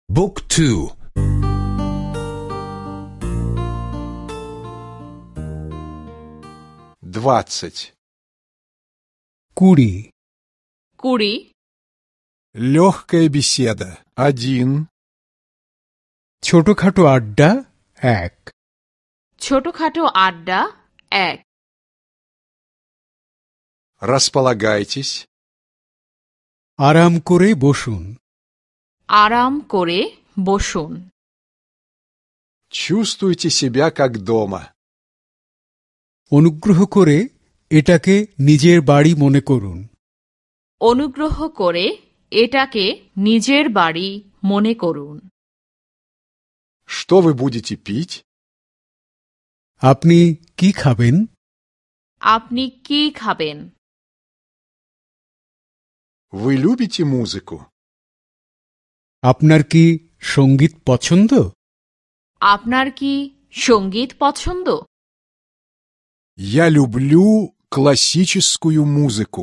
บุ๊กทู20 20 Легкая беседа 1 ছোটখাটো আড্ডা 1 ছোটখাটো আড্ডা 1 Располагайтесь আরাম করে বসুন আরাম করে বসুন Чувствуйте себя как дома অনুগ্রহ করে এটাকে নিজের বাড়ি মনে করুন অনুগ্রহ করে এটাকে নিজের বাড়ি মনে করুন Что вы будете пить? আপনি কি খাবেন আপনি কি খাবেন Вы любите музыку? আপনার কি সঙ্গীত পছন্দ আপনার কি সঙ্গীত পছন্দ Я люблю классическую музыку.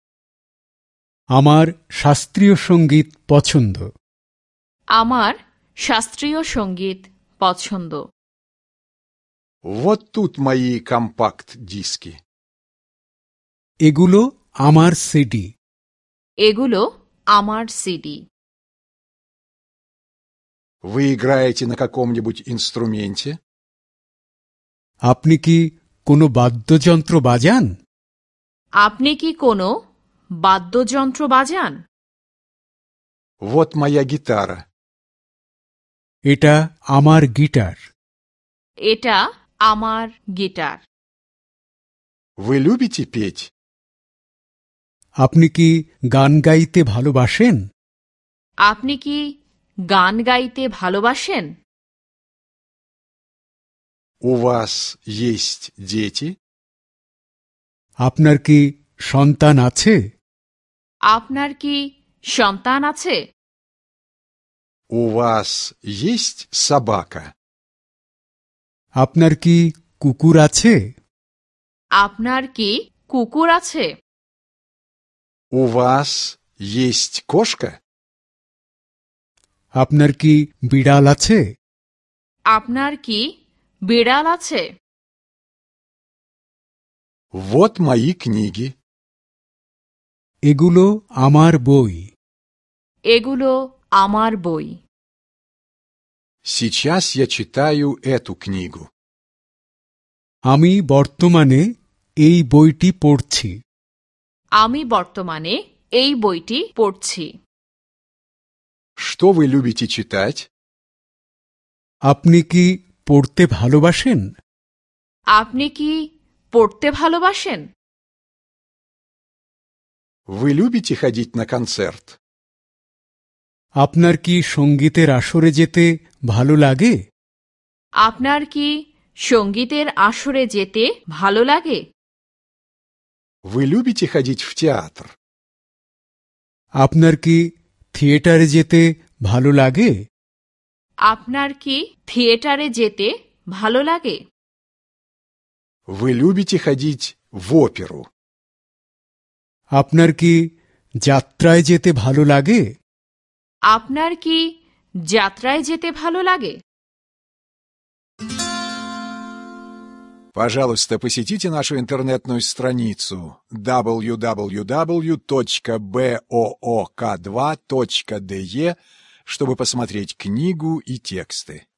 আমার শাস্ত্রীয় সঙ্গীত পছন্দ আমার শাস্ত্রীয় সঙ্গীত পছন্দ Вот тут мои компакт-диски. এগুলো আমার সিডি এগুলো আমার সিডি Вы играете на каком-нибудь инструменте? আপনি কি কোনো বাদ্যযন্ত্র বাজান আপনি কি কোনো বাদ্যযন্ত্র বাজান Вот моя гитара. এটা আমার গিটার এটা আমার গিটার Вы любите петь? আপনি কি গান গাইতে ভালোবাসেন আপনি কি গান গাইতে ভালোবাসেন У вас есть дети? আপনার কি সন্তান আছে আপনার কি সন্তান আছে У вас есть собака? আপনার কি কুকুর আছে আপনার কি কুকুর আছে У вас есть кошка? আপনার কি বিড়াল আছে আপনার কি বিড়াল আছে Вот мои книги. এগুলো আমার বই এগুলো আমার বই Сейчас я читаю эту книгу. আমি বর্তমানে এই বইটি পড়ছি আমি বর্তমানে এই বইটি পড়ছি Что вы любите читать? আপনি কি পড়তে ভালোবাসেন আপনি কি পড়তে ভালোবাসেন Вы любите ходить на концерт? আপনার কি সঙ্গীতের আসরে যেতে ভালো লাগে আপনার কি সঙ্গীতের আসরে যেতে ভালো লাগে Вы любите ходить в театр? আপনার কি থিয়েটারে যেতে ভালো লাগে আপনার কি থিয়েটারে যেতে ভালো লাগে Вы любите ходить в оперу? আপনার কি যাত্রায় যেতে ভালো লাগে আপনার কি যাত্রায় যেতে ভালো লাগে Пожалуйста, посетите нашу интернетную страницу www.book2.de, чтобы посмотреть книгу и тексты.